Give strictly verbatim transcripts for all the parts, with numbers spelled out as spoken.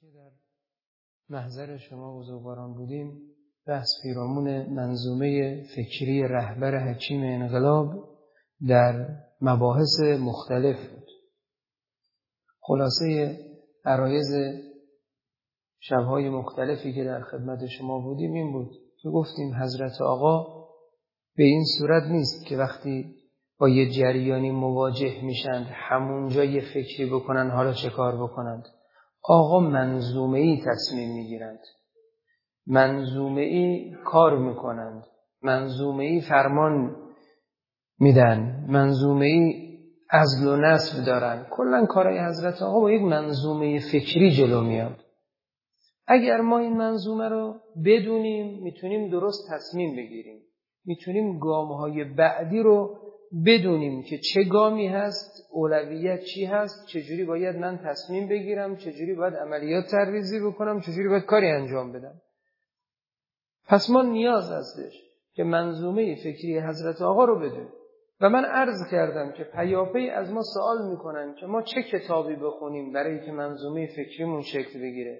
که در محضر شما بزرگواران بودیم بحث پیرامون منظومه فکری رهبر حکیم انقلاب در مباحث مختلف بود. خلاصه عرایض شبهای مختلفی که در خدمت شما بودیم این بود که گفتیم حضرت آقا به این صورت نیست که وقتی با یه جریانی مواجه میشند همونجا یه فکری بکنن حالا چه کار بکنند. آقا منظومه‌ای تصمیم میگیرند، منظومه‌ای کار میکنند، منظومه‌ای فرمان میدن، منظومه‌ای عزل و نصب دارن. کلا کارهای حضرت آقا با یک منظومه فکری جلو میاد. اگر ما این منظومه رو بدونیم میتونیم درست تصمیم بگیریم، میتونیم گام‌های بعدی رو بدونیم که چه گامی هست، اولویت چی هست، چجوری باید من تصمیم بگیرم، چجوری باید عملیات طرح‌ریزی بکنم، چجوری باید کاری انجام بدم. پس ما نیاز هستش که منظومه فکری حضرت آقا رو بدونیم. و من عرض کردم که پیاپی از ما سوال میکنن که ما چه کتابی بخونیم برای که منظومه فکریمون شکل بگیره.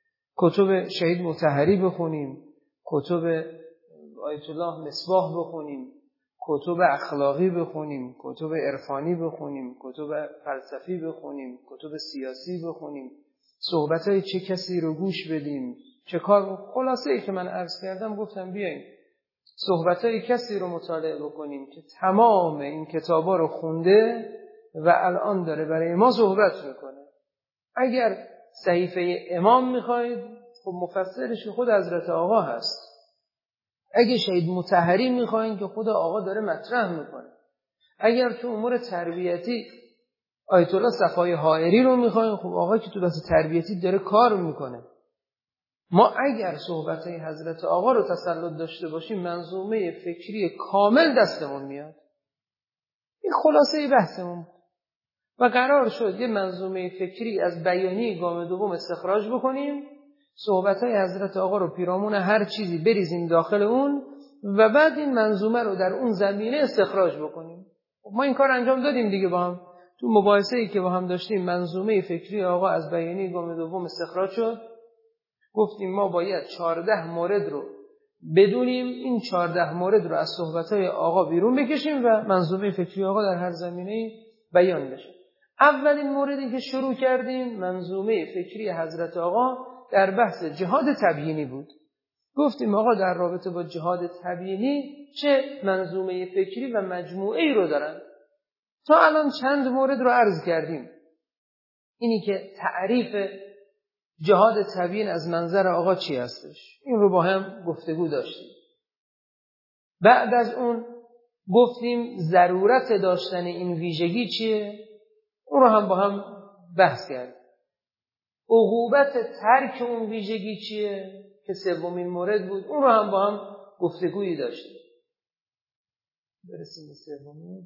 کتب شهید مطهری بخونیم، کتب آیت الله مصباح بخونیم، کتب اخلاقی بخونیم، کتب عرفانی بخونیم، کتب فلسفی بخونیم، کتب سیاسی بخونیم، صحبت‌های چه کسی رو گوش بدیم، چه کار. خلاصه ای که من عرض کردم گفتم بیاین صحبت‌های کسی رو مطالعه بکنیم که تمام این کتابا رو خونده و الان داره برای ما صحبت میکنه. اگر صحیفه امام میخواید خب مفسرش خود حضرت آقا هست. اگه شهید مطهری میخواین که خود آقا داره مطرح میکنه. اگر تو امور تربیتی آیت الله صفای حائری رو میخواین خب آقا که تو بحث تربیتی داره کار میکنه. ما اگر صحبتهای حضرت آقا رو تسلط داشته باشیم منظومه فکری کامل دستمون میاد. این خلاصه بحثمون و قرار شد یه منظومه فکری از بیانی گام دوم استخراج بکنیم، صحبتهای حضرت آقا رو پیرامون هر چیزی بریزیم داخل اون و بعد این منظومه رو در اون زمینه استخراج بکنیم. ما این کار انجام دادیم دیگه با هم. تو مباحثه‌ای که با هم داشتیم منظومه فکری آقا از بیانی گام دوم استخراج شد. گفتیم ما باید چهارده مورد رو بدونیم، این چهارده مورد رو از صحبتهای آقا بیرون بکشیم و منظومه فکری آقا در هر زمینه بیان بشه. اولین موردی که شروع کردیم منظومه فکری حضرت آقا در بحث جهاد تبیینی بود. گفتیم آقا در رابطه با جهاد تبیینی چه منظومه فکری و مجموعه‌ای رو دارن. تا الان چند مورد رو عرض کردیم. اینی که تعریف جهاد تبیین از منظر آقا چی هستش، این رو با هم گفتگو داشتیم. بعد از اون گفتیم ضرورت داشتن این ویژگی چیه، اون رو هم با هم بحث کردیم. عقوبت ترک اون ویژگی چیه که سومین مورد بود، اون رو هم با هم گفتگویی داشتیم. برسیم به سومین.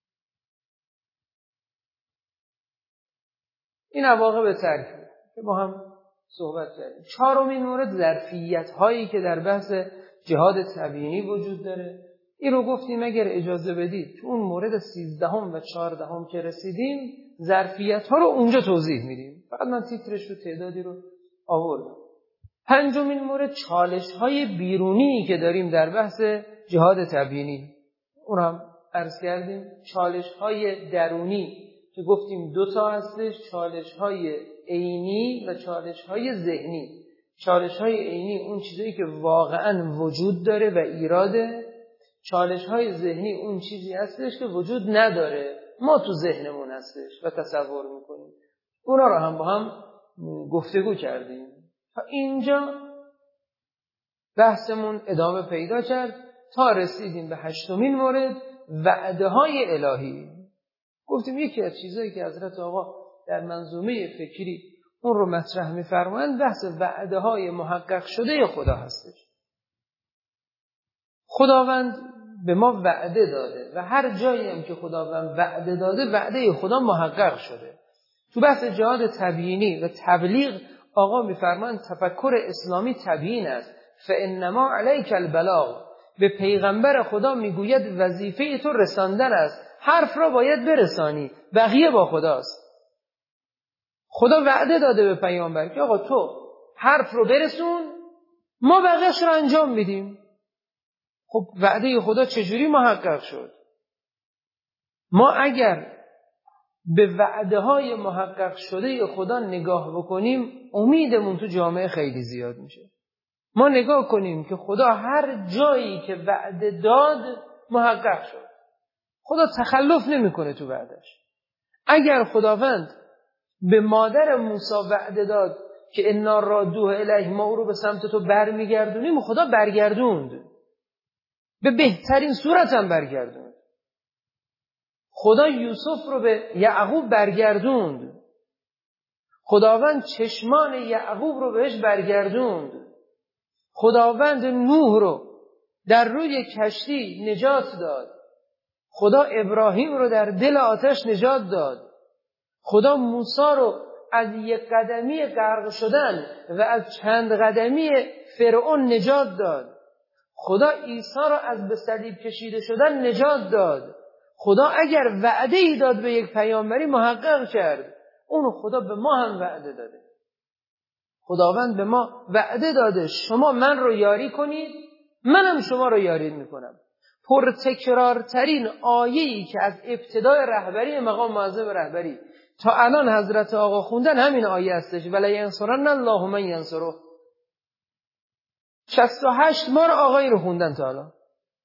این عواقب ترک بود که با هم صحبت کردیم. چهارمین مورد ظرفیت هایی که در بحث جهاد تبیینی وجود داره. این رو گفتیم اگر اجازه بدید تو اون مورد سیزدهم و چهاردهم که رسیدیم ظرفیت ها رو اونجا توضیح میدیم. فقط من تیترش رو تعدادی رو آوردم. پنجمین مورد چالش های بیرونی که داریم در بحث جهاد تبیینی، اون هم عرض کردیم. چالش های درونی که گفتیم دو تا هستش، چالش های عینی و چالش های ذهنی. چالش های عینی اون چیزایی که واقعا وجود داره و ایراده، چالش های ذهنی اون چیزی هستش که وجود نداره، ما تو ذهنمون هستش و تصور میکنیم. اونا رو هم با هم گفتگو کردیم. تا اینجا بحثمون ادامه پیدا کرد تا رسیدیم به هشتمین مورد، وعده های الهی. گفتیم یکی از چیزایی که حضرت آقا در منظومه فکری اون رو مطرح می‌فرمایند بحث وعده های محقق شده خدا هستش. خداوند به ما وعده داده و هر جایی هم که خداوند وعده داده وعده خدا محقق شده. تو بحث جهاد تبیینی و تبلیغ آقا می‌فرمایند تفکر اسلامی تبیین است. فانما علیک البلاغ. به پیغمبر خدا میگوید وظیفه تو رساندن است. حرف را باید برسانی، بقیه با خداست. خدا وعده داده به پیامبر که آقا تو حرف رو برسون، ما بقیه‌اش رو انجام میدیم. خب وعده خدا چجوری محقق شد؟ ما اگر به وعده های محقق شده خدا نگاه بکنیم، امیدمون تو جامعه خیلی زیاد میشه. ما نگاه کنیم که خدا هر جایی که وعده داد محقق شد. خدا تخلف نمیکنه تو وعدش. اگر خداوند به مادر موسی وعده داد که انا رادوه الیه، ما او رو به سمت تو برمیگردونیم، خدا برگردوند، به بهترین صورت هم برگردوند. خدا یوسف رو به یعقوب برگردوند. خداوند چشمان یعقوب رو بهش برگردوند. خداوند نوح رو در روی کشتی نجات داد. خدا ابراهیم رو در دل آتش نجات داد. خدا موسی رو از یک قدمی غرق شدن و از چند قدمی فرعون نجات داد. خدا عیسی رو از به صلیب کشیده شدن نجات داد. خدا اگر وعده ای داد به یک پیامبری محقق کرد، اونو خدا به ما هم وعده داده. خداوند به ما وعده داده شما من رو یاری کنید، منم شما رو یاری میکنم. پرتکرارترین آیه‌ای که از ابتدای رهبری مقام معظم رهبری تا الان حضرت آقا خوندن همین آیه هستش، ولا ینصرن الله من ینصره. شصت و هشت بار آقایی رو خوندن تا الان.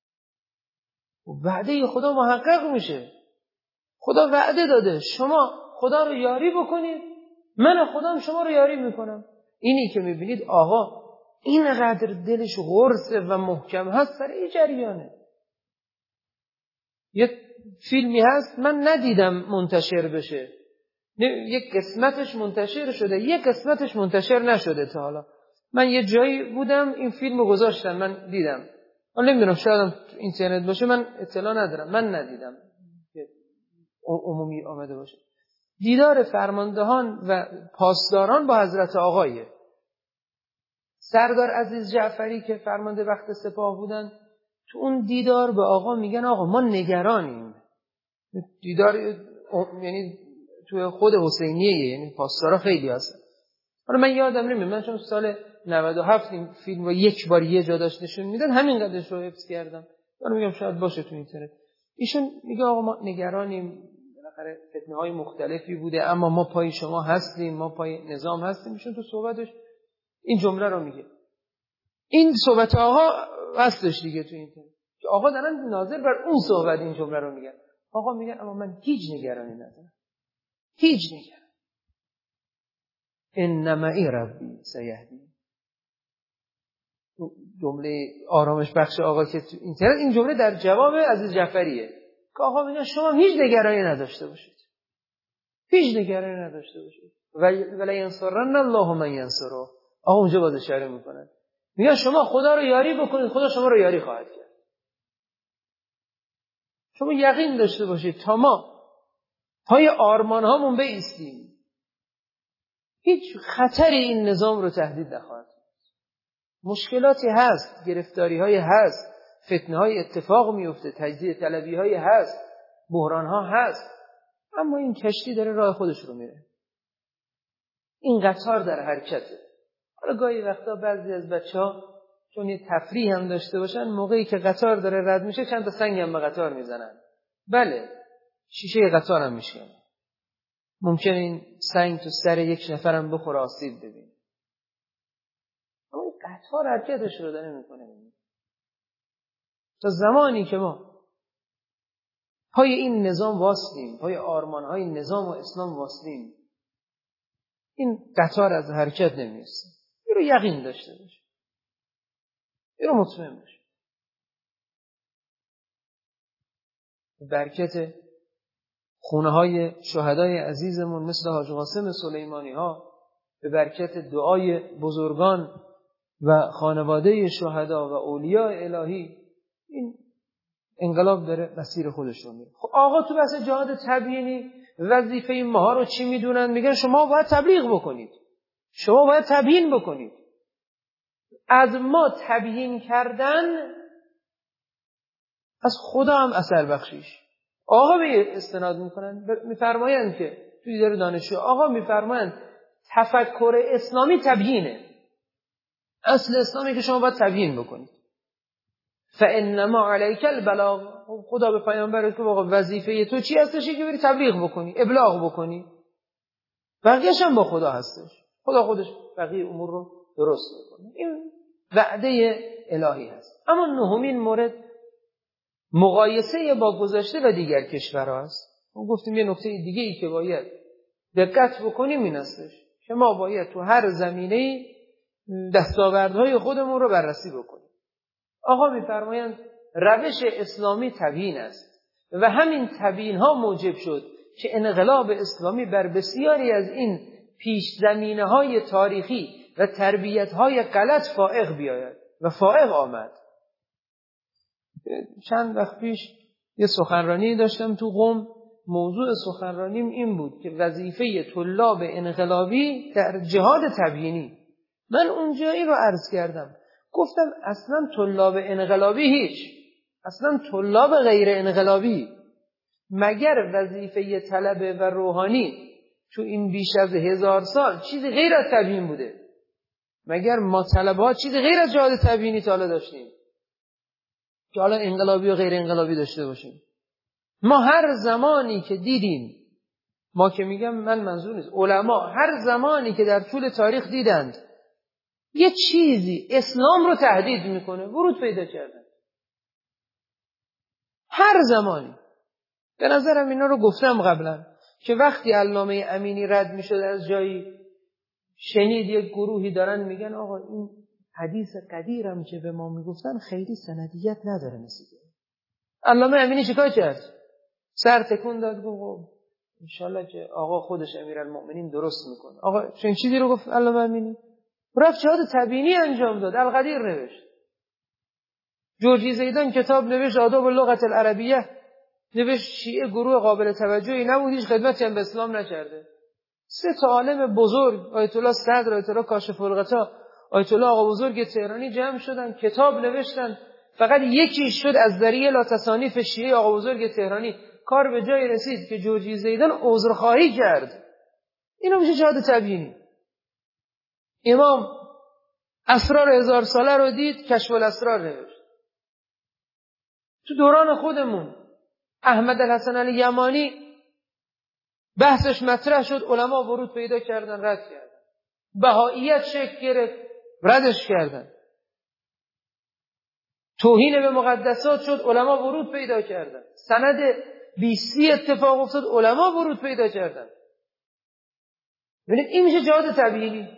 وعده خدا محقق میشه. خدا وعده داده شما خدا رو یاری بکنید، من خودم شما رو یاری میکنم. اینی که میبینید آقا اینقدر دلش غرصه و محکم هست سر این جریانه. یک فیلمی هست من ندیدم منتشر بشه، یک قسمتش منتشر شده، یک قسمتش منتشر نشده تا حالا. من یه جایی بودم این فیلمو گذاشتن، من دیدم. من نمیدونم شاید اینترنت باشه، من اطلاع ندارم، من ندیدم عمومی آمده باشه. دیدار فرماندهان و پاسداران با حضرت آقایه. سردار عزیز جعفری که فرمانده وقت سپاه بودن، تو اون دیدار به آقا میگن آقا ما نگرانیم. دیدار یعنی تو خود حسینیه، یعنی پاسدارا خیلی هستن. حالا من یادم نمیاد، من چون سال نود و هفت این فیلم رو یک بار یه جا داشت نشون میدن، همین قدرش رو حفظ کردم. من میگم شاید باشه تو اینترنت. ایشون میگه آقا ما نگرانیم، بالاخره فتنه‌های مختلفی بوده اما ما پای شما هستیم، ما پای نظام هستیم. ایشون تو صحبتش این جمله رو میگه. این صحبت آقا هستش دیگه تو اینترنت که آقا دارن ناظر بر اون صحبت این جمله رو میگن. آقا میگن اما من هیچ نگرانی ندارم، هیچ نگرانی. ان معی ربی سیهدی. جمله آرامش بخش آقا که تو اینترنت، این جمله در جواب عزیز جعفریه که آقا میگن شما هیچ نگرانی نداشته باشید، هیچ نگرانی نداشته باشید. ولا ینصرن الله من ینصره. آقا اونجا باز اشاره میکنن، میگن شما خدا رو یاری بکنید، خدا شما رو یاری خواهد کرد. شما یقین داشته باشید تا ما پای آرمان هامون بایستیم، هیچ خطری این نظام رو تهدید نخواهد. مشکلاتی هست، گرفتاری های هست، فتنه های اتفاق میفته، تجزیه طلبی های هست، بحران ها هست، اما این کشتی داره راه خودش رو میره. این قطار در حرکته. حالا گاهی وقتا بعضی از بچه‌ها چون یه تفریح هم داشته باشن، موقعی که قطار داره رد میشه چند تا سنگ هم به قطار میزنن. بله، شیشه قطار هم میشکنه. ممکنه این سنگ تو سر یک نفرم بخوره، آسیب ببینه. اما این قطار حرکتش رو داره میکنه. تا زمانی که ما پای این نظام واسطیم، پای آرمانهای نظام و اسلام واسطیم، این قطار از حرکت نمیسته. این رو یقین داشته باشه، این رو مطمئن باشه. برکت خونه های شهدای عزیزمون مثل حاج قاسم سلیمانی ها، به برکت دعای بزرگان و خانواده شهدا و اولیاء الهی، این انقلاب داره مسیر خودش رو میره. خب آقا تو بحث جهاد تبیینی وظیفه ماها رو چی میدونن؟ میگن شما باید تبلیغ بکنید، شما باید تبیین بکنید. از ما تبیین کردن از خدا هم اثر بخشیش. آقا به استناد میکنن، میفرمایند که تو دیدار دانشجو آقا میفرمایند تفکر اسلامی تبیینه. اصل اسلامی که شما باید تبیین بکنید. فانما علیک البلاغ. خدا به پیامبرش که آقا وظیفه تو چی هستش که بری تبلیغ بکنی، ابلاغ بکنی. بقیه‌ش هم با خدا هستش. خدا خودش بقیه امور رو درست میکنه. این وعده الهی هست. اما نهمین مورد مقایسه با گذشته و دیگر کشورها است. ما گفتیم یه نکته دیگه ای که باید دقت بکنیم این هستش که ما باید تو هر زمینه دستاوردهای خودمون رو بررسی بکنیم. آقا میفرمایند روش اسلامی تبیین است و همین تبیین ها موجب شد که انقلاب اسلامی بر بسیاری از این پیش زمینه های تاریخی و تربیت های غلط فائق بیاید و فائق آمد. چند وقت پیش یه سخنرانی داشتم تو قم. موضوع سخنرانیم این بود که وظیفه طلاب انقلابی در جهاد تبیینی. من اونجا این رو عرض کردم، گفتم اصلا طلاب انقلابی هیچ، اصلا طلاب غیر انقلابی مگر وظیفه طلبه و روحانی تو این بیش از هزار سال چیزی غیر از تبیین بوده؟ مگر ما طلبه ها چیزی غیر از جهاد تبیینی تا حالا داشتیم که حالا انقلابی و غیر انقلابی داشته باشیم؟ ما هر زمانی که دیدیم، ما که میگم من منظور نیست، علما هر زمانی که در طول تاریخ دیدند یه چیزی اسلام رو تهدید میکنه ورود پیدا کردن. هر زمانی. به نظرم اینا رو گفتم قبلا که وقتی علامه امینی رد میشد از جایی، شنید یک گروهی دارن میگن آقا این حدیث قدیرم که به ما میگفتن خیلی سندیت نداره نسیده. علامه امینی چیکار کرد؟ سر تکون داد، گفت انشالله که آقا خودش امیرالمؤمنین درست میکنه. آقا چه چیزی رو گفت علامه امینی؟ رفت جهاد تبیینی انجام داد، القدیر نوشت. جورجی زیدان کتاب نوشت آداب اللغت العربیه، نوشت شیعه گروه قابل توجهی نبود، هیچ خدمتی هم به اسلام نکرده. سه تا عالم بزرگ، آیت الله صدر، آیت الله کاشف الغطا، آیت الله آقا بزرگ تهرانی جمع شدن کتاب نوشتن. فقط یکی شد از ذریعه لا تصانیف شیعه آقا بزرگ تهرانی کار به جای رسید که جورجی زیدان عذرخواهی کرد. اینو میشه جهاد تبیینی. امام اسرار هزار ساله رو دید، کشف الاسرار نوشت. تو دوران خودمون احمد الحسن الیمانی بحثش مطرح شد، علما ورود پیدا کردن، رد کردن. بهائیت شکل گرفت، ردش کردن. توهین به مقدسات شد، علما ورود پیدا کردن. سند بیستی اتفاق افتاد، علما ورود پیدا کردن. ببینید این میشه جهاد تبیینی.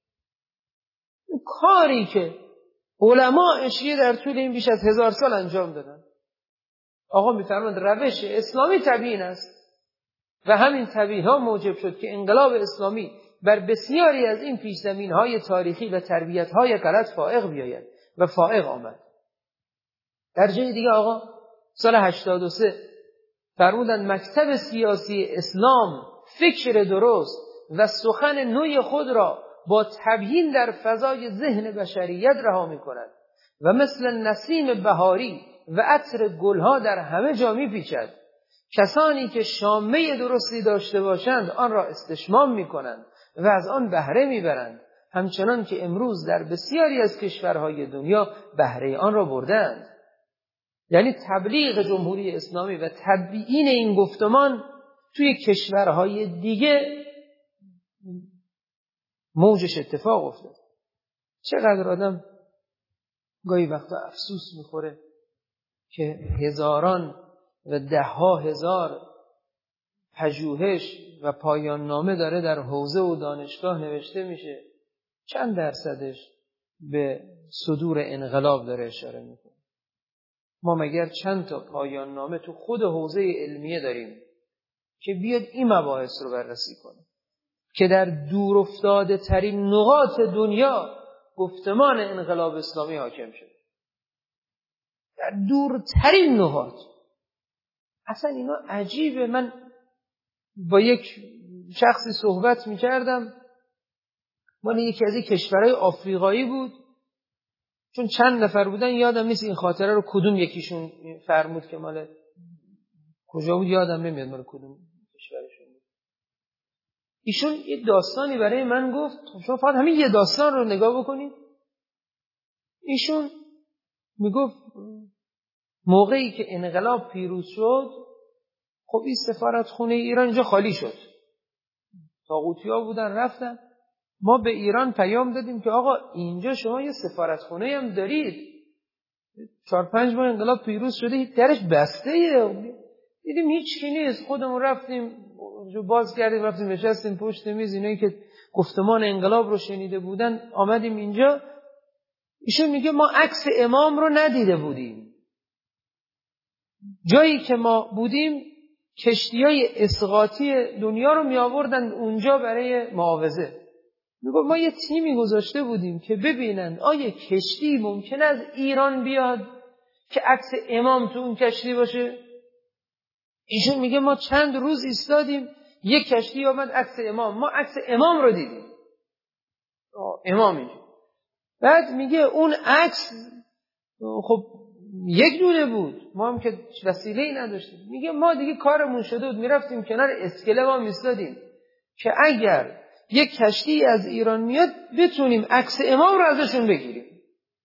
کاری که علما اشیاء در طول این بیش از هزار سال انجام دادن. آقا میفرمایند روش اسلامی تبیین است و همین تبیین ها موجب شد که انقلاب اسلامی بر بسیاری از این پیش زمین های تاریخی و تربیت های غلط فائق بیاید و فائق آمد. در جای دیگه آقا سال هشتاد و سه فرمودند مکتب سیاسی اسلام فکر درست و سخن نوی خود را با تبیین در فضای ذهن بشریت رها می کند و مثل نسیم بهاری و عطر گلها در همه جا می پیچد. کسانی که شامه درستی داشته باشند آن را استشمام می کنند و از آن بهره می برند، همچنان که امروز در بسیاری از کشورهای دنیا بهره آن را بردند. یعنی تبلیغ جمهوری اسلامی و تبیین این گفتمان توی کشورهای دیگه موجش اتفاق افتاد. چقدر آدم گاهی وقتا افسوس میخوره که هزاران و ده ها هزار پژوهش و پایان نامه داره در حوزه و دانشگاه نوشته میشه، چند درصدش به صدور انقلاب داره اشاره میکنه. ما مگر چند تا پایان نامه تو خود حوزه علمیه داریم که بیاد این مباحث رو بررسی کنه که در دور افتاده ترین نقاط دنیا گفتمان انقلاب اسلامی حاکم شده، در دورترین نقاط. اصلا اینا عجیبه. من با یک شخصی صحبت میکردم، مال یکی از این کشورهای آفریقایی بود، چون چند نفر بودن یادم نیست این خاطره رو کدوم یکیشون فرمود که مال کجا بود، یادم نمیاد مال کدوم کشورشون بود. ایشون یه داستانی برای من گفت. شما فقط همین یه داستان رو نگاه بکنید. ایشون میگفت موقعی که انقلاب پیروز شد، خب این سفارتخونه ایران اینجا خالی شد، طاغوتی‌ها بودن رفتن. ما به ایران پیام دادیم که آقا اینجا شما یه سفارتخونه هم دارید، چهار پنج ماه انقلاب پیروز شده، درش بسته. دیدیم هیچ کی نیست، خودمون رفتیم باز کردیم، رفتیم نشستیم پشت میز. اینایی که گفتمان انقلاب رو شنیده بودن آمدیم اینجا. ایشون میگه ما عکس امام رو ندیده بودیم، جایی که ما بودیم کشتی‌های اسقاطی دنیا رو می آوردن اونجا برای معاوضه. میگه ما یه تیمی گذاشته بودیم که ببینن آیا کشتی ممکن از ایران بیاد که عکس امام تو اون کشتی باشه. ایشون میگه ما چند روز ایستادیم، یک کشتی آمد عکس امام، ما عکس امام رو دیدیم. امام اینجا. بعد میگه اون عکس خب یک دونه بود، ما هم که وسیله‌ای نداشتیم. میگه ما دیگه کارمون شده بود، میرفتیم کنار اسکله ما میستادیم که اگر یک کشتی از ایران میاد بتونیم عکس امام رو ازشون بگیریم.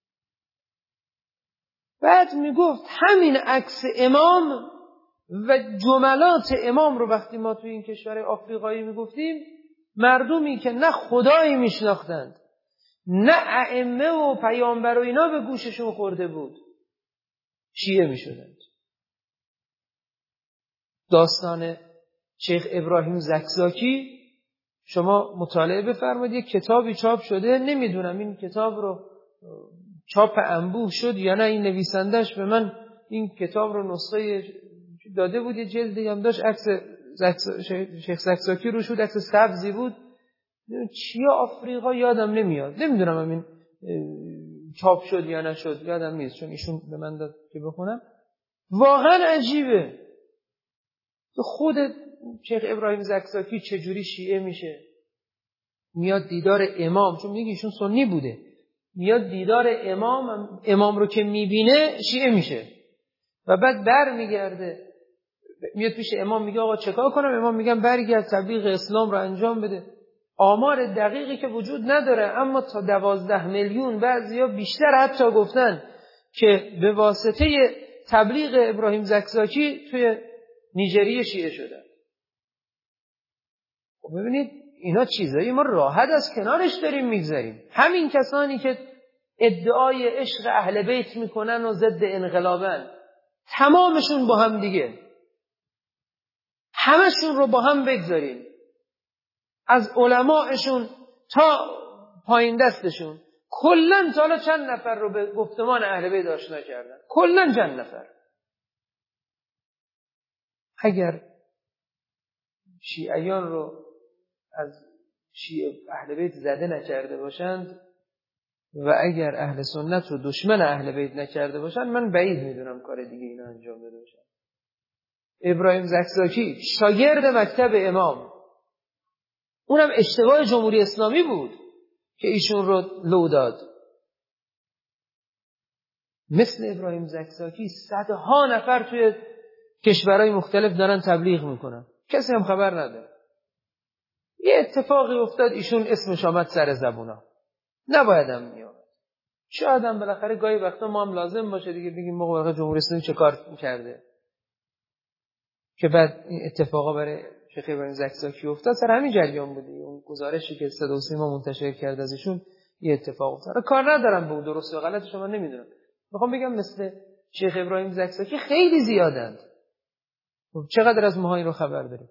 بعد میگفت همین عکس امام و جملات امام رو وقتی ما توی این کشور آفریقایی میگفتیم، مردمی که نه خدایی میشناختند نه ائمه و پیامبر و اینا به گوششون خورده بود، شیعه میشدند. داستان شیخ ابراهیم زکزاکی شما مطالعه بفرمایید، یک کتابی چاپ شده، نمیدونم این کتاب رو چاپ انبوه شد یا نه، این نویسندش به من این کتاب رو نسخه داده بود، یه جلدی هم داشت، عکس شیخ زکزاکی روش بود، عکس سبزی بود، چیه آفریقا یادم نمیاد، نمیدونم این چاپ شد یا نشد، یادم نیست، چون ایشون به من داد که بخونم. واقعا عجیبه خود شیخ ابراهیم زکزاکی چجوری شیعه میشه، میاد دیدار امام، چون میگه ایشون سنی بوده، میاد دیدار امام، امام رو که میبینه شیعه میشه و بعد بر میگرده میاد پیش امام، میگه آقا چیکار کنم؟ امام میگن برگرد تبلیغ اسلام رو انجام بده. آمار دقیقی که وجود نداره، اما تا دوازده میلیون، بعضیا بیشتر حتی گفتن که به واسطه تبلیغ ابراهیم زکزاکی توی نیجریه شیعه شدن. خب ببینید اینا چیزایی ما راحت از کنارش داریم میگذاریم. همین کسانی که ادعای عشق اهل بیت میکنن و ضد انقلابن، تمامشون با هم دیگه، همشون رو با هم بگذاریم، از علماءشون تا پایین دستشون، کلن تا حالا چند نفر رو به گفتمان اهل بیت آشنا کردن؟ کلن چند نفر؟ اگر شیعیان رو از شیعه اهل بیت زده نکرده باشند و اگر اهل سنت رو دشمن اهل بیت نکرده باشند، من بعید میدونم کار دیگه اینا انجام بده باشن. ابراهیم زکزاکی شاگرد مکتب امام، اونم اشتباه جمهوری اسلامی بود که ایشون رو لو داد. مثل ابراهیم زکزاکی صدها نفر توی کشورهای مختلف دارن تبلیغ میکنن، کسی هم خبر نداره. یه اتفاقی افتاد ایشون اسمش آمد سر زبونا، نباید هم میامد. شاید هم بالاخره گاهی وقتا ما هم لازم باشه دیگه بگیم موقع جمهوری اسلامی چه کار کرده که بعد این اتفاقا برای شیخ ابراهیم زکزاکی افتاد. سر همین جریان بودی، اون گزارشی که صدا و سیما منتشر کرد از ایشون یه اتفاق افتاد. کار ندارم به اون درست و غلط شما نمیدونم، میخوام بگم مثل شیخ ابراهیم زکزاکی خیلی زیادند. چقدر از ما این رو خبر داریم؟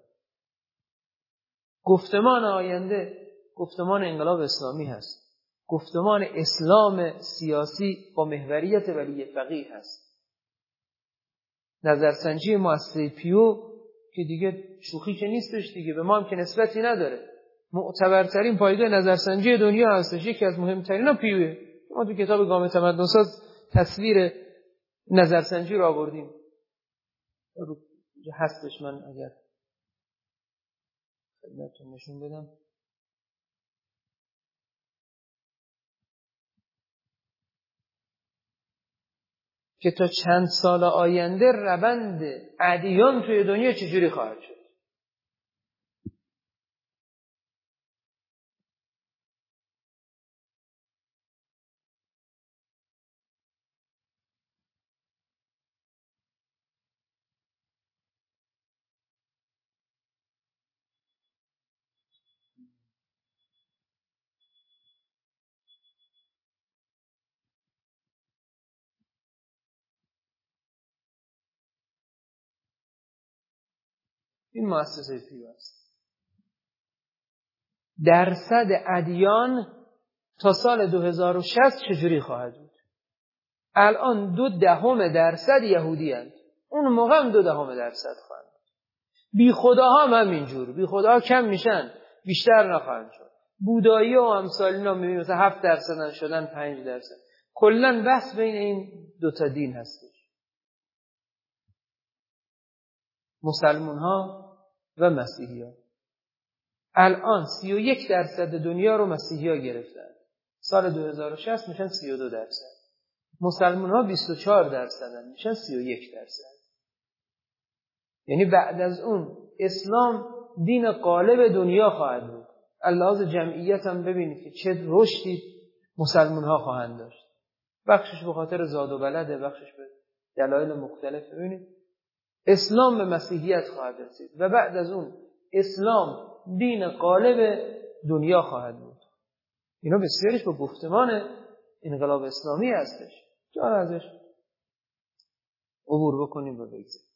گفتمان آینده گفتمان انقلاب اسلامی هست، گفتمان اسلام سیاسی با محوریت ولی فقیه هست. نظرسنجی مؤسسه پیو که دیگه شوخی که نیستش دیگه، به ما هم که نسبتی نداره، معتبرترین پایگاه نظرسنجی دنیا هستش، یکی از مهمترین ها پیوه. ما تو کتاب گام تمدن‌ساز تصویر نظرسنجی رو آوردیم، رو هستش، من اگر خدمتتون نشون بدم. که تا چند سال آینده روند ادیان توی دنیا چجوری خواهد شد. این مؤسسه پیو است. درصد ادیان تا سال دو هزار و شصت چجوری خواهد بود؟ الان دو دهم درصد یهودی هستند. اون موقع هم دو دهم درصد خواهند بود. بی خداها هم همینجور. بی خداها کم میشن، بیشتر نخواهند شد. بودایی و امثال اینا میبینیم مثلا هفت درصد شدن پنج درصد. کلا بحث بین این دو تا دین هستش. مسلمان ها و مسیحی ها. الان سی و یک درصد دنیا رو مسیحی ها گرفتن. سال دو هزار و شصت میشن سی و دو درصد. مسلمان ها بیست و چهار درصدن، میشن سی و یک درصد. یعنی بعد از اون اسلام دین غالب دنیا خواهد بود. لحاظ جمعیت هم ببینید که چه رشدی مسلمان ها خواهند داشت. بخشش به خاطر زاد و بلده، بخشش به دلایل مختلف. ببینید اسلام به مسیحیت خواهد رسید و بعد از اون اسلام دین غالب دنیا خواهد بود. اینا بسیارش با گفتمان انقلاب اسلامی هستش. جان ازش عبور بکنیم و بگذاریم.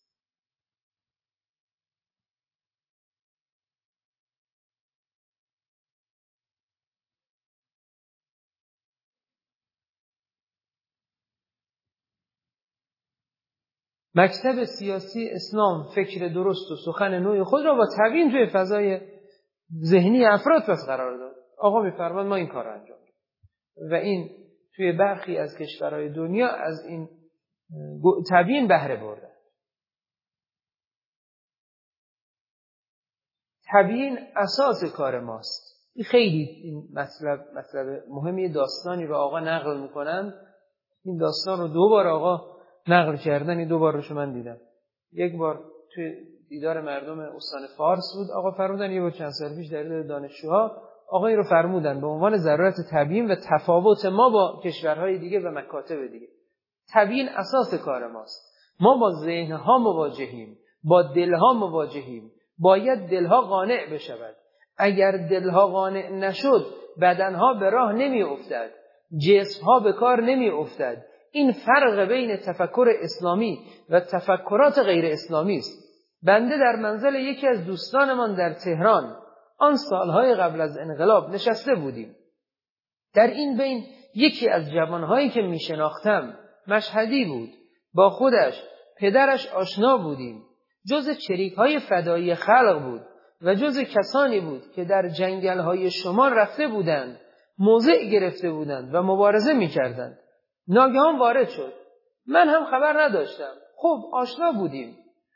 مکتب سیاسی اسلام فکر درست و سخن نوع خود را با تبیین توی فضای ذهنی افراد پس قرار داد. آقا می‌فرماد ما این کار را انجام دادیم و این توی برخی از کشورهای دنیا از این تبیین بهره بردن. تبیین اساس کار ماست. این خیلی این مطلب مطلب مهمی. داستانی رو آقا نقل میکنن. این داستان رو دو بار آقا نقل کردن. این دو بار روشو من دیدم. یک بار توی دیدار مردم استان فارس بود. آقا فرمودن یه بار چند سال پیش در دیدار دانشجوها آقایی رو فرمودن به عنوان ضرورت تبیین و تفاوت ما با کشورهای دیگه و مکاتب دیگه. تبیین اساس کار ماست. ما با ذهنها مواجهیم، با دلها مواجهیم. باید دلها قانع بشود. اگر دلها قانع نشد بدنها به راه نمی افتد، جسمها به کار نمی افتد. این فرق بین تفکر اسلامی و تفکرات غیر اسلامی است. بنده در منزل یکی از دوستانمان در تهران آن سالهای قبل از انقلاب نشسته بودیم. در این بین یکی از جوانهایی که می شناختم مشهدی بود. با خودش پدرش آشنا بودیم. جز چریک‌های فدایی خلق بود و جز کسانی بود که در جنگل‌های شمال رفته بودند، موضع گرفته بودند و مبارزه می‌کردند. ناگهان وارد شد. من هم خبر نداشتم. خب آشنا بودیم.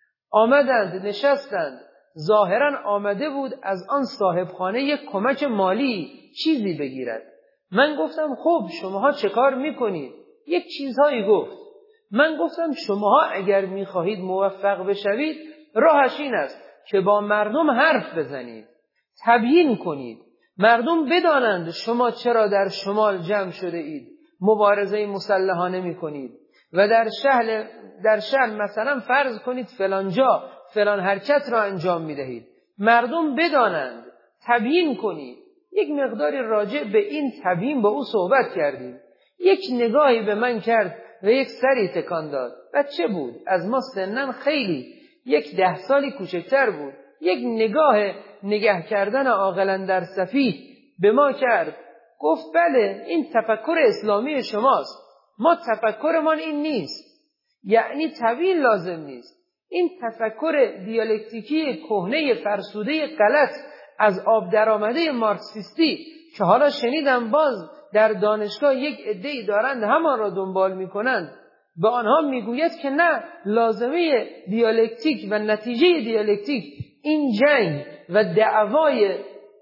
آمدند نشستند. ظاهراً آمده بود از آن صاحبخانه یک کمک مالی چیزی بگیرد. من گفتم خب شماها چه کار می‌کنید؟ یک چیزهایی گفت. من گفتم شماها اگر می‌خواهید موفق بشوید راهش این است که با مردم حرف بزنید، تبیین کنید، مردم بدانند شما چرا در شمال جمع شده اید، مبارزه مسلحانه می‌کنید و در شهر در شهر مثلا فرض کنید فلان جا فلان حرکت را انجام می‌دهید. مردم بدانند، تبیین کنید. یک مقداری راجع به این تبیین با او صحبت کردیم. یک نگاهی به من کرد و یک سری تکان داد. بچه بود، از ما سنن خیلی یک ده سالی کوچکتر بود. یک نگاه نگه کردن عاقلان در سفیه به ما کرد. گفت بله این تفکر اسلامی شماست. ما تفکرمان این نیست. یعنی تبیین لازم نیست. این تفکر دیالکتیکی کهنه فرسوده غلط از آب درآمده مارکسیستی که حالا شنیدم باز در دانشگاه یک عده‌ای دارند همان را دنبال می‌کنند، به آنها میگوید که نه، لازمه دیالکتیک و نتیجه دیالکتیک این جنگ و دعوای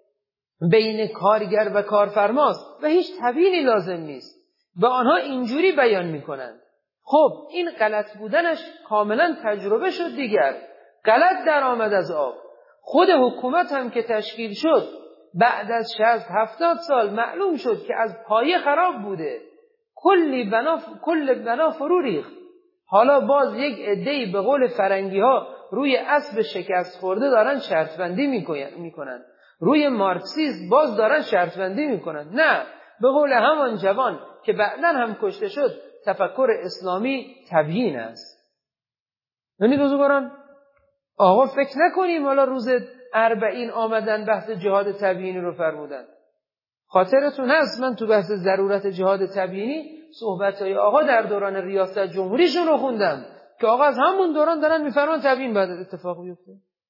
بین کارگر و کارفرماست و هیچ تبیینی لازم نیست. به آنها اینجوری بیان می‌کنند. خب این غلط بودنش کاملا تجربه شد دیگر. غلط در آمد از آب. خود حکومت هم که تشکیل شد بعد از شصت هفتاد سال معلوم شد که از پایه خراب بوده. کلی بنا کل بنا فرو ریخت. حالا باز یک عده‌ای به قول فرنگی ها روی اسب شکست خورده دارن شرط بندی میکنن. روی مارکسیسم باز دارن شرط بندی میکنن. نه، به قول همان جوان که بعداً هم کشته شد، تفکر اسلامی تبیین است. یعنی بزرگواران آقا فکر نکنیم حالا روز اربعین آمدن بحث جهاد تبیینی رو فرمودن. خاطرتون هست من تو بحث ضرورت جهاد تبیینی صحبت‌های آقا در دوران ریاست جمهوریشون رو خوندم که آقا از همون دوران دارن میفرمان تبیین باید اتفاق بیفته.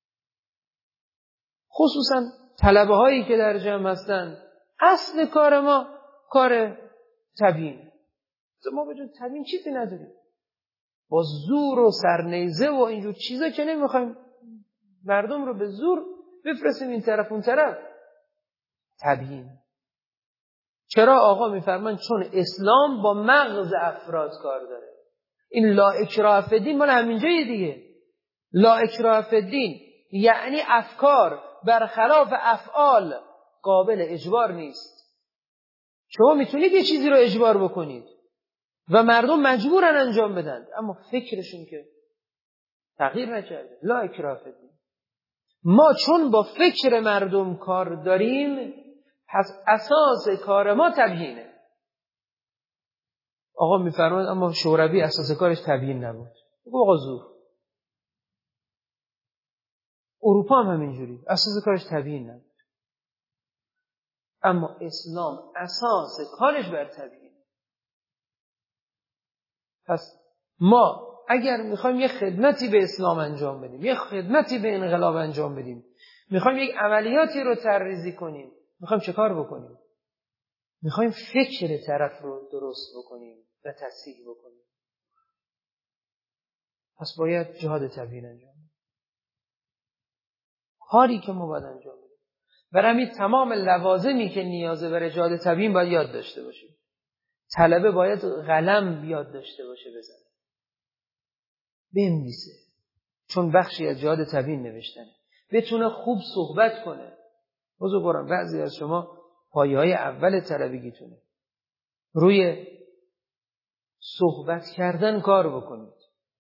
خصوصا طلبه هایی که در جمع هستن، اصل کار ما کار تبیین. ما به جز تبیین چیزی نداریم. با زور و سرنیزه و اینجور چیزا که نمیخوایم مردم رو به زور بفرستیم این طرف اون طرف. تبیین. چرا آقا میفرمان؟ چون اسلام با مغز افراد کار داره. این لا اکراه فی الدین مال همینجای دیگه. لا اکراه فی الدین یعنی افکار برخلاف افعال قابل اجبار نیست. شما میتونید یه چیزی رو اجبار بکنید و مردم مجبورن انجام بدن، اما فکرشون که تغییر نکرده. لا اکراه فی الدین. ما چون با فکر مردم کار داریم، پس اساس کار ما تبیینه. آقا میفرماید اما شوروی اساس کارش تبیین نبود. بگو آقا زور. اروپا هم همینجوری اساس کارش تبیین نبود. اما اسلام اساس کارش بر تبیین. پس ما اگر میخوایم یه خدمتی به اسلام انجام بدیم، یه خدمتی به انقلاب انجام بدیم، میخوایم یک عملیاتی رو طرحریزی کنیم، میخوایم چه کار بکنیم؟ میخوایم فکر طرف رو درست بکنیم و تصحیح بکنیم. پس باید جهاد تبیین انجام بدیم. کاری که ما باید انجام بدیم. برای همین تمام لوازمی که نیازه برای جهاد تبیین باید یاد داشته باشیم. طلبه باید قلم یاد داشته باشه بزنه. بنویسه. چون بخشی از جهاد تبیین نوشتنه. بتونه خوب صحبت کنه. بزرگواران بعضی از شما پایه‌های اول طلبگیتونه. روی صحبت کردن کار بکنید.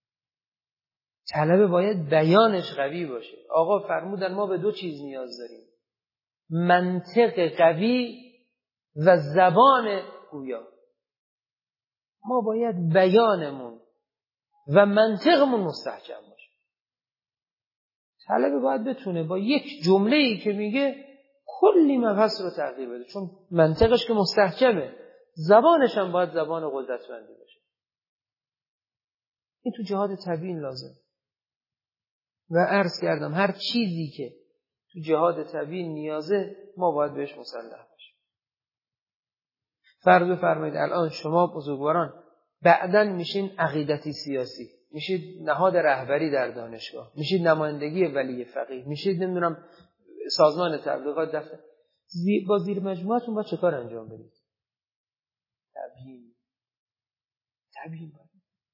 طلبه باید بیانش قوی باشه. آقا فرمودن ما به دو چیز نیاز داریم. منطق قوی و زبان گویا. ما باید بیانمون و منطقمون مستحکم باشه. طلبه باید بتونه با یک جمله‌ای که میگه کلی مبحث رو تغییر بده، چون منطقش که مستحکمه، زبانش هم باید زبان قدرتمندی باشه. این تو جهاد تبیین لازم. و عرض کردم هر چیزی که تو جهاد تبیین نیازه ما باید بهش مسلح باشیم. فرض بفرمایید الان شما بزرگواران بعداً میشین عقیدتی سیاسی، میشید نهاد رهبری در دانشگاه، میشید نمایندگی ولی فقیه، میشید نمیدونم سازمان تبلیغات دفتر. زی... با زیر مجموعتون باید چه کار انجام بدید؟ تبیین. تبیین باید.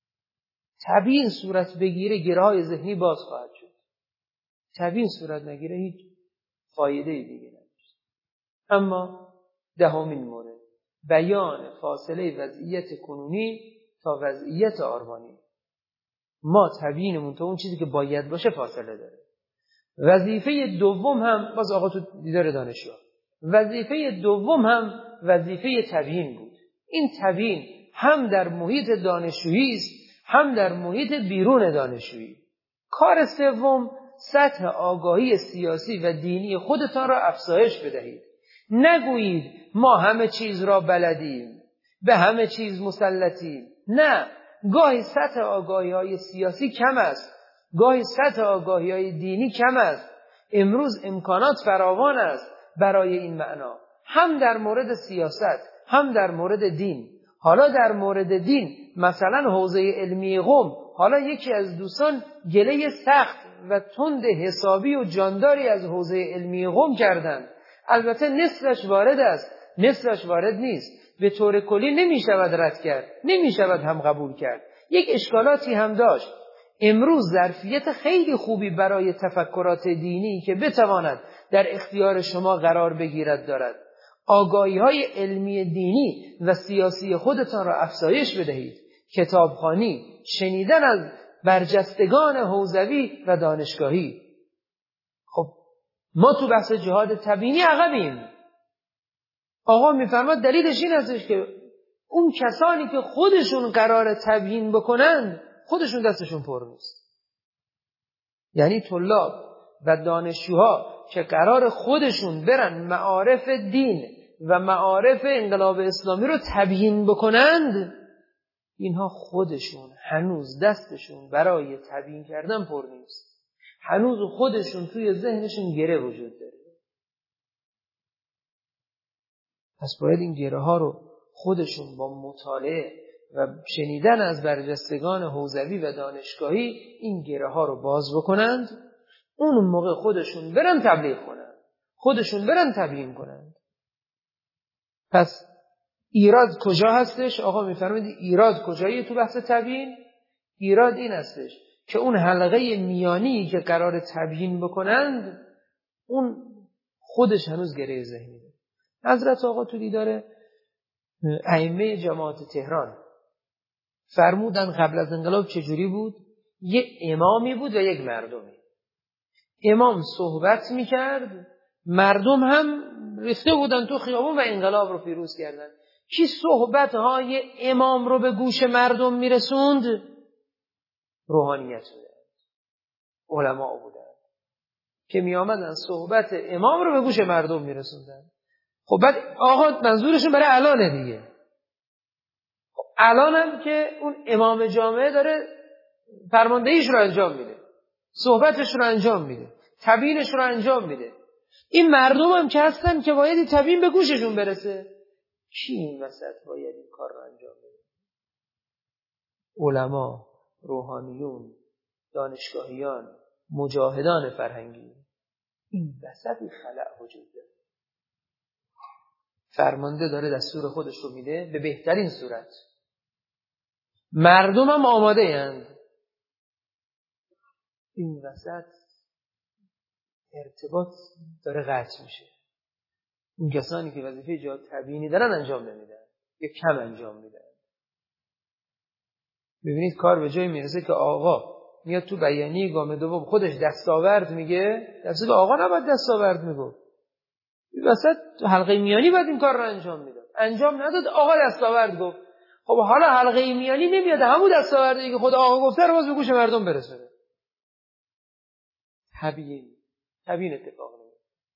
تبیین صورت بگیره گره های ذهنی باز خواهد شد. تبیین صورت نگیره هیچ فایده دیگه نداشت. اما دهمین مورد بیان فاصله وضعیت کنونی تا وضعیت آرمانی. ما تبیینمون تا اون چیزی که باید باشه فاصله داره. وظیفه دوم هم باز آقا تو دیدار دانشجو، وظیفه دوم هم وظیفه تبیین بود. این تبیین هم در محیط دانشجویی است، هم در محیط بیرون دانشجویی. کار سوم سطح آگاهی سیاسی و دینی خودتان را افزایش بدهید. نگویید ما همه چیز را بلدیم، به همه چیز مسلطیم. نه، گاهی سطح آگاهی های سیاسی کم است، گاهی سطح آگاهی های دینی کم است. امروز امکانات فراوان است برای این معنا، هم در مورد سیاست هم در مورد دین. حالا در مورد دین مثلا حوزه علمی قم، حالا یکی از دوستان گله سخت و تند حسابی و جانداری از حوزه علمی قم کردند. البته نصفش وارد است، نصفش وارد نیست. به طور کلی نمی شود رد کرد، نمی شود هم قبول کرد. یک اشکالاتی هم داشت. امروز ظرفیت خیلی خوبی برای تفکرات دینی که بتواند در اختیار شما قرار بگیرد دارد. آگاهی های علمی دینی و سیاسی خودتان را افزایش بدهید. کتابخوانی، شنیدن از برجستگان حوزوی و دانشگاهی. خب ما تو بحث جهاد تبیینی عقبیم. آقا میفرماد دلیلش این هستش که اون کسانی که خودشون قرار تبیین بکنن خودشون دستشون پر نیست. یعنی طلاب و دانشجوها که قرار خودشون برن معارف دین و معارف انقلاب اسلامی رو تبیین بکنند، اینها خودشون هنوز دستشون برای تبیین کردن پر نیست. هنوز خودشون توی ذهنشون گره وجود داره. پس باید این گره ها رو خودشون با مطالعه و شنیدن از برجستگان حوزوی و دانشگاهی این گره ها رو باز بکنند. اون موقع خودشون برن تبلیغ کنند، خودشون برن تبیین کنند. پس ایراد کجا هستش؟ آقا میفرمایید ایراد کجایی تو بحث تبیین؟ ایراد این هستش که اون حلقه میانی که قرار تبیین بکنند اون خودش هنوز گره ذهنی داره. حضرت آقا تو دیدار ائمه جماعت تهران فرمودن قبل از انقلاب چجوری بود؟ یه امامی بود و یک مردمی. امام صحبت میکرد، مردم هم ریخته بودن تو خیابون و انقلاب رو پیروز کردن. کی صحبت‌های امام رو به گوش مردم میرسوند؟ روحانیت بودن، علما بودن که می آمدن صحبت امام رو به گوش مردم میرسوندن. خب بعد آقا منظورشون برای الانه دیگه. خب الان هم که اون امام جامعه داره فرماندهیش رو انجام میده، صحبتش رو انجام میده، تبیینش رو انجام میده. این مردم هم که هستن که باید تبیین به گوششون برسه. کی این وسط باید این کار رو انجام بده؟ علما، روحانیون، دانشگاهیان، مجاهدان فرهنگی. این وسط خلأ وجود داره. فرمانده داره دستور خودش رو میده به بهترین صورت. مردم هم آماده اند. این وسط ارتباط داره قطع میشه. اون کسانی که وظیفه جهاد تبیینی دارن انجام نمیدن یا کم انجام میدن. ببینید کار به جایی میرسه که آقا میاد تو بیانیه گام دوم خودش دستاورد میگه، در صورتی که آقا نباید دستاورد میگه. این وسط حلقه میانی باید این کار رو انجام میداد. انجام نداد، آقا دستاورد گفت. خب حالا حلقه میانی نمیاد همون دستاوردی که خود آقا گفته رو باز به گوش مردم برسونه. تبیین تبیین اتفاق نمیفته.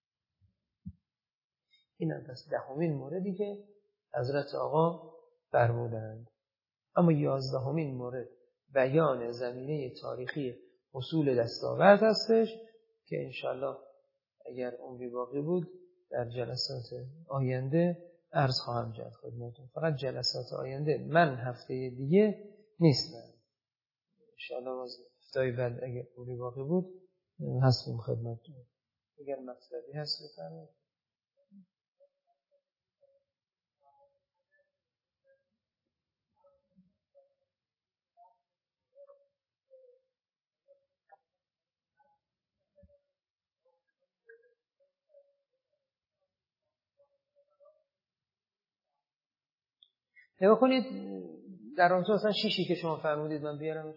این هم پس دهمین موردی که حضرت آقا فرمودند. اما یازدهمین مورد بیان زمینه تاریخی اصول دستاورد هستش که انشالله اگر عمری باقی بود در جلسات آینده عرض خواهم کرد خدمتتون. فقط جلسات آینده، من هفته دیگه نیستم. انشالله باز هفته بعد اگر عمری باقی بود هستم خدمتتون. اگر مطلبی هست بفرمایید. نگاه کنید در آنجا اصلا شیشی که شما فرمودید من بیارمش.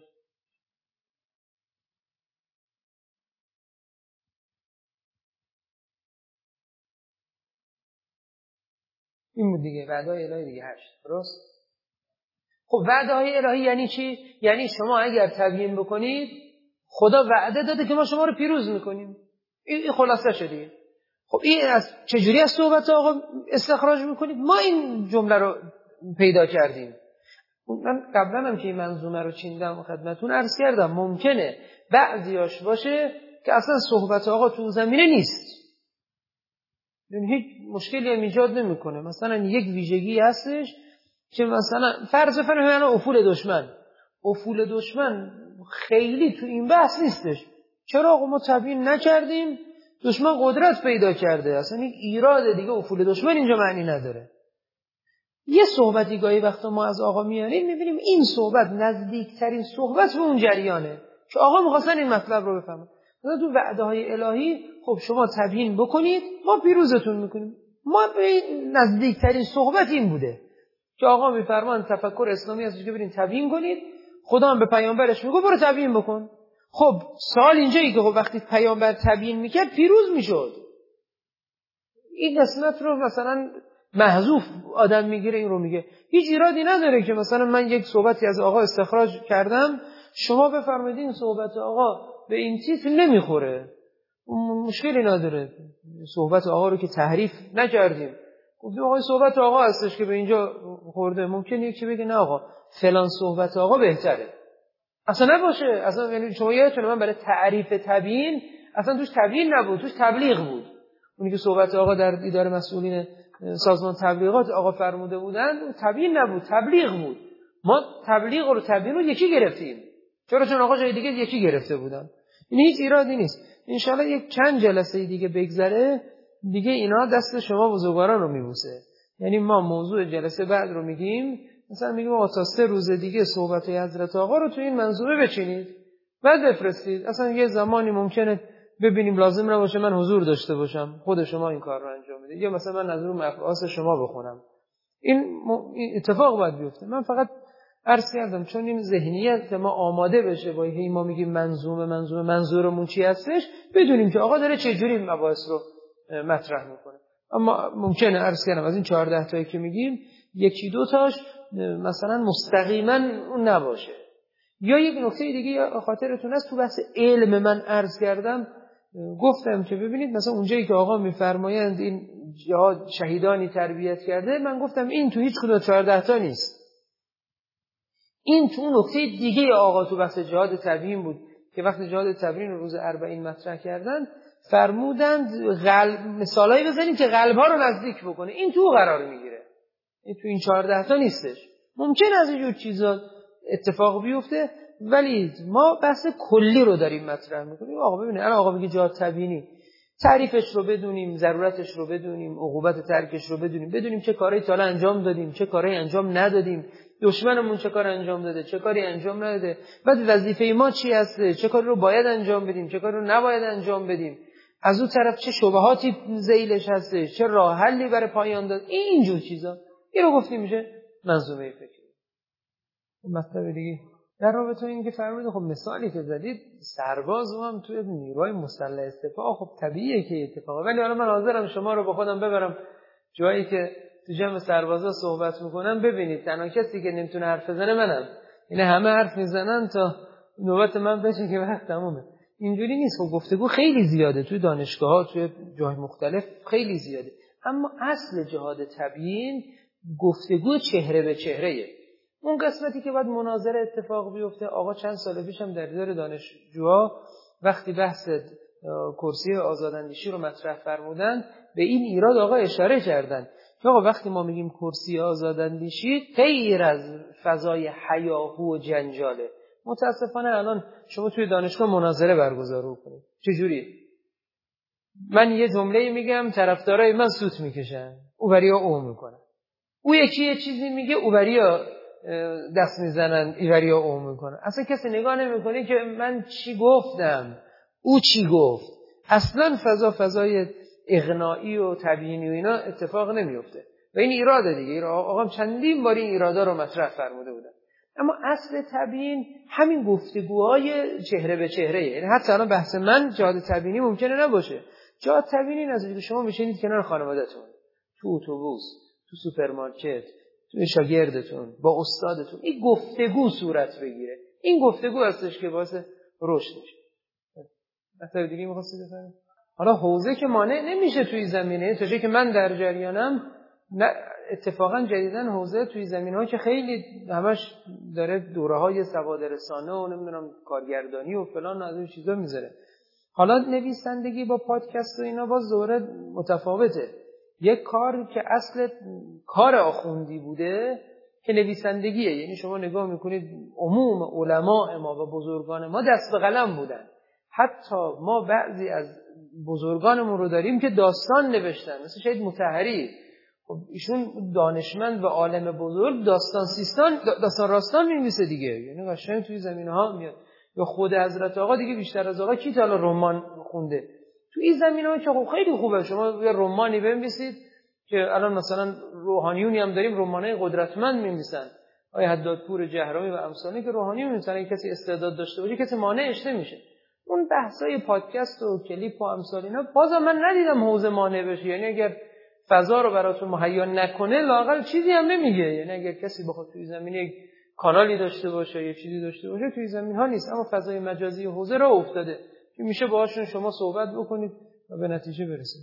این بود دیگه، وعده‌های الهی دیگه هشت. درست؟ خب وعده‌های الهی یعنی چی؟ یعنی شما اگر تبیین بکنید خدا وعده داده که ما شما رو پیروز میکنیم. این خلاصه شدیه. خب این از چجوری از صحبت آقا استخراج میکنید؟ ما این جمله رو پیدا کردیم. من قبلا هم که این منظومه رو چیندم خدمتون عرض کردم ممکنه بعضیاش باشه که اصلا صحبت آقا تو زمینه نیست، یعنی هیچ مشکلی هم ایجاد نمیکنه. مثلا یک ویژگی هستش که مثلا فرض بفرمایید افول دشمن افول دشمن خیلی تو این بحث نیستش. چرا آقا ما تبیین نکردیم؟ دشمن قدرت پیدا کرده، اصلا یک ایراد دیگه افول دشمن اینجا معنی نداره. یه صحبتی گاهی وقتا ما از آقا میاریم میبینیم این صحبت نزدیکترین صحبت به اون جریانه که آقا می‌خواستن این مطلب رو بفهمن. مثلا تو وعده‌های الهی خب شما تبیین بکنید ما پیروزتون میکنیم. ما به نزدیکترین صحبت این بوده که آقا میفرمان تفکر اسلامی هستش که برین تبیین کنید. خدا هم به پیامبرش میگه برو تبیین بکن. خب سوال اینجایی که خب وقتی پیامبر تبیین میکرد پیروز میشد. این قسمت رو مثلا محذوف آدم میگیره، این رو میگه هیچ ایرادی نداره که مثلا من یک صحبتی از آقا استخراج کردم، شما بفرمایید این صحبت آقا به این تیتر نمیخوره، مشکلی نداره. صحبت آقا رو که تحریف نکردیم، گفتیم آقا صحبت آقا هستش که به اینجا خورده، ممکنه یکی بگه نه آقا فلان صحبت آقا بهتره، اصلا نباشه. اصلا یعنی شما یادتونه من برای تعریف تبیین اصلا توش تبیین نبود، توش تبلیغ بود. اونی که صحبت آقا در اداره مسئولین سازمان تبلیغات آقا فرموده بودن تبیین نبود، تبلیغ بود. ما تبلیغ رو تبیین رو یکی گرفتیم. چرا؟ چون آقا جای دیگه یکی گرفته بودن. این هیچ ایرادی نیست. انشالله یک چند جلسه دیگه بگذره دیگه اینا دست شما بزرگواران رو میبوسه. یعنی ما موضوع جلسه بعد رو میگیم، مثلا میگیم آقا تا سه روز دیگه صحبت حضرت آقا رو تو این منظومه بچینید بعد بفرستید. اصلا یه زمانی ممکنه ببینیم لازم نباشه من حضور داشته باشم، خود شما این کار رو انجام بدید، یا مثلا من از اون مباحث شما بخونم. این اتفاق باید بیفته. من فقط عرض کردم چون این ذهنیت ما آماده بشه با هی ما میگیم منظومه منظومه منظورمون چی هستش، بدونیم که آقا داره چه جوری مباحث رو مطرح میکنه. اما ممکنه عرض کردم از این چهارده تایی که میگیم یکی دو تاش مثلا مستقیما اون نباشه. یا یک نکته دیگه خاطرتون هست تو بحث علم من عرض کردم، گفتم که ببینید مثلا اونجایی که آقا میفرمایند این جهاد شهیدانی تربیت کرده، من گفتم این تو هیچ کدوم چهارده تا نیست. این تو نکته دیگه آقا تو بحث جهاد تبیین بود که وقتی جهاد تبیین رو روز اربعین مطرح کردن فرمودند قلب مثالایی بزنیم که قلب‌ها رو نزدیک بکنه. این تو قرار میگیره، این تو این چهارده تا نیستش. ممکن از اینجور چیزا اتفاق بیفته ولی ما بحث کلی رو داریم مطرح میکنیم. آقا ببینید الان آقا میگه جهاد تبیینی، تعریفش رو بدونیم، ضرورتش رو بدونیم، عقوبت ترکش رو بدونیم، بدونیم چه کارهایی تا الان انجام دادیم، چه کارهایی انجام ندادیم، دشمنمون چه کار انجام داده، چه کاری انجام نداده، بعد وظیفه ما چی هسته، چه کاری رو باید انجام بدیم، چه کاری رو نباید انجام بدیم، از اون طرف چه شبهاتی ذیلش هسته، چه راه حلی برای پایان داد. این جور چیزا این رو گفتیم میشه منظومه فکری. مطلب دیگه در رابطه این که فرمودید خب مثالی که زدید سرباز هم توی نیروهای مسلح استفا، خب طبیعیه که اتفاقه، ولی حالا من حاضرم شما رو با خودم ببرم جایی که تو جمع سربازا صحبت میکنم، ببینید تنها کسی که نمیتونه حرف بزنه منم. یعنی همه حرف میزنن تا نوبت من بشه که وقت تمومه. اینجوری نیست. خب گفتگو خیلی زیاده توی دانشگاه‌ها، توی جای مختلف خیلی زیاده، اما اصل جهاد تبیین گفتگو چهره به چهره‌ایه. اون قسمتی که باید مناظره اتفاق بیفته، آقا چند سال پیشم در دیدار دانشجوها وقتی بحث کرسی آزاداندیشی رو مطرح فرمودن به این ایراد آقا اشاره کردن که آقا وقتی ما میگیم کرسی آزاداندیشی غیر از فضای هیاهو و جنجاله. متاسفانه الان شما توی دانشگاه مناظره برگزار کنید چجوریه؟ من یه جمله میگم طرفدارای من سوت میکشن، اووریا او میکنن، او یکی یه چیزی میگه اووریا دست میزنن، ایوریا او میکنن. اصلا کسی نگاه نمیکنه که من چی گفتم، او چی گفت. اصلا فضا فضای اغنایی و تبیینی و اینا اتفاق نمیفته و این ایراده دیگه. آقا چندین بار این ایرادا رو مطرح فرموده بودن. اما اصل تبیین همین گفتگوهای چهره به چهره، یعنی حتی الان بحث من جهاد تبیینی ممکنه نباشه. جهاد تبیینی نظری که شما میشینید کنار خانواده‌تون، تو اتوبوس، تو سوپرمارکت، تو شاگردتون، با استادتون، این گفتگو صورت بگیره. این گفتگو هستش که باعث رشد میشه. مثلا دیگه می‌خواستید بفرمایید. حالا حوزه که مانع نمیشه توی زمینه، تا جایی که من در جریانم، نه اتفاقا جدیدن حوزه توی زمینه‌ها که خیلی همش داره دوره‌های سواد رسانه و نمیدونم کارگردانی و فلان از این چیزا میذاره. حالا نویسندگی با پادکست و اینا باز دوره متفاوته. یک کار که اصل کار آخوندی بوده که نویسندگیه، یعنی شما نگاه میکنید عموم علماء ما و بزرگان ما دست به قلم بودن. حتی ما بعضی از بزرگانمون رو داریم که داستان نوشتن، مثل شهید مطهری. خب ایشون دانشمند و عالم بزرگ داستان سیستان داستان راستان می‌نویسه دیگه، یعنی قشنگ توی زمینه‌ها میاد. یا خود حضرت آقا دیگه بیشتر از آقا کی تا الان رمان خونده تو این زمینه‌ها که خب خیلی خوبه. شما یه رمانی بنویسید که الان مثلا روحانیونی هم داریم، رمانای قدرتمند می‌نویسن، آیه حدادپور جهرمی و امثالی که روحانی می‌نویسن. اگه کسی استعداد داشته باشه کسی مانعش نمیشه. اون بحثای پادکست و کلیپ و امثال اینا بازم من ندیدم حوزه مانع بشه. یعنی اگر فضا رو براتون مهیا نکنه لااقل چیزی هم نمیگه. یعنی اگر کسی بخواد توی زمینه کانالی داشته باشه یه چیزی داشته باشه توی زمین ها نیست، اما فضای مجازی حوزه را افتاده که میشه باهاشون شما صحبت بکنید و به نتیجه برسید.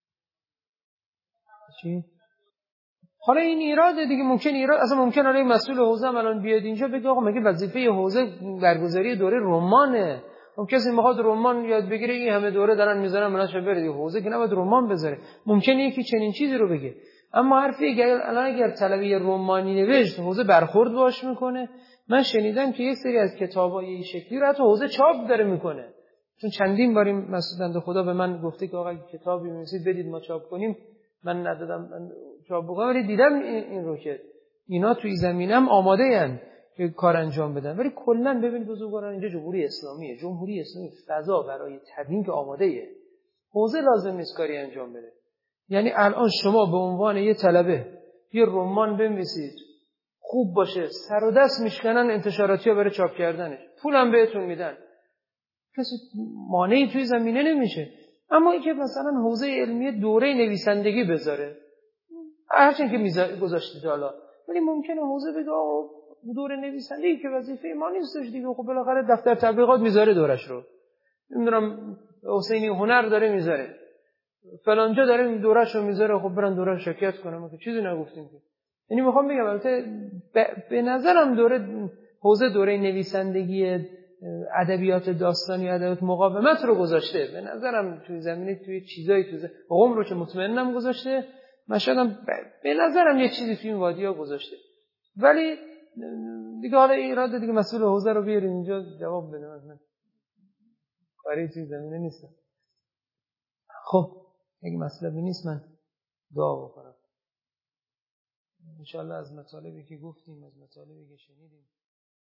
چی؟ حالا این ایراده دیگه، ممکن ایراد اصلا ممکن آره مسئول حوزه هم الان بیاد اینجا بگه آقا مگه وظیفه حوزه برگزاری دوره رمانه؟ اون کسی میخواد رمان یاد بگیره این همه دوره دارن میذارن مناشه بره دیگه، حوزه که نباید رمان بذاره. ممکنه یکی چنین چیزی رو بگه، اما حرفی اگر الان اگر طلبه رمانی نوشت حوزه برخورد باش میکنه. من شنیدم که یک سری از کتابای این شکلی رو حتی حوزه چاپ داره میکنه، چون چندین باری مسعود خدا به من گفته که آقا کتابی می‌نویسید بدید ما چاپ کنیم، من ندادم من چاپ بکنم، ولی دیدم این رو که اینا توی زمینم آماده ان که کار انجام بدن. ولی کلا ببینید بزرگواران اینجا جمهوری اسلامیه، جمهوری اسلامی فضا برای تبیین که آماده ایه، حوزه لازم نیست کاری انجام بده. یعنی الان شما به عنوان یه طلبه یه رمان بنویسید خوب باشه، سر و دست میشکنن انتشاراتی‌ها برای چاپ کردنش، پولم بهتون میدن، کسی مانعی توی زمینه نمیشه. اما اینکه مثلا حوزه علمی دوره نویسندگی بذاره، هرچند که گذاشته حالا، ولی ممکنه حوزه بگه آقا دوره نویسندگی که وظیفه ما نیستش دیگه، خب بالاخره دفتر تبلیغات میذاره دورش رو، نمیدونم حسینی هنر داره میذاره، فلانجا داره دورش رو میذاره، خب برن دوره شرکت کنم که چیزی نگفتیم که. یعنی میخوام بگم البته به نظرم دوره حوزه دوره نویسندگی ادبیات داستانی ادبیات مقاومت رو گذاشته، به نظرم توی زمینه توی چیزایی توی قم رو که مطمئنم گذاشته، مشاهدم به نظرم یه چیزی توی این وادی‌ها گذاشته. ولی دیگه حالا ایراد دیگه مسئول حوزه رو بیارین اینجا جواب بده، من کاری توی زمینه نیستم. خب اگه مطلبی نیست من دعا بکنم. ان شاء الله از مطالبی که گفتیم، از مطالبی که شنیدیم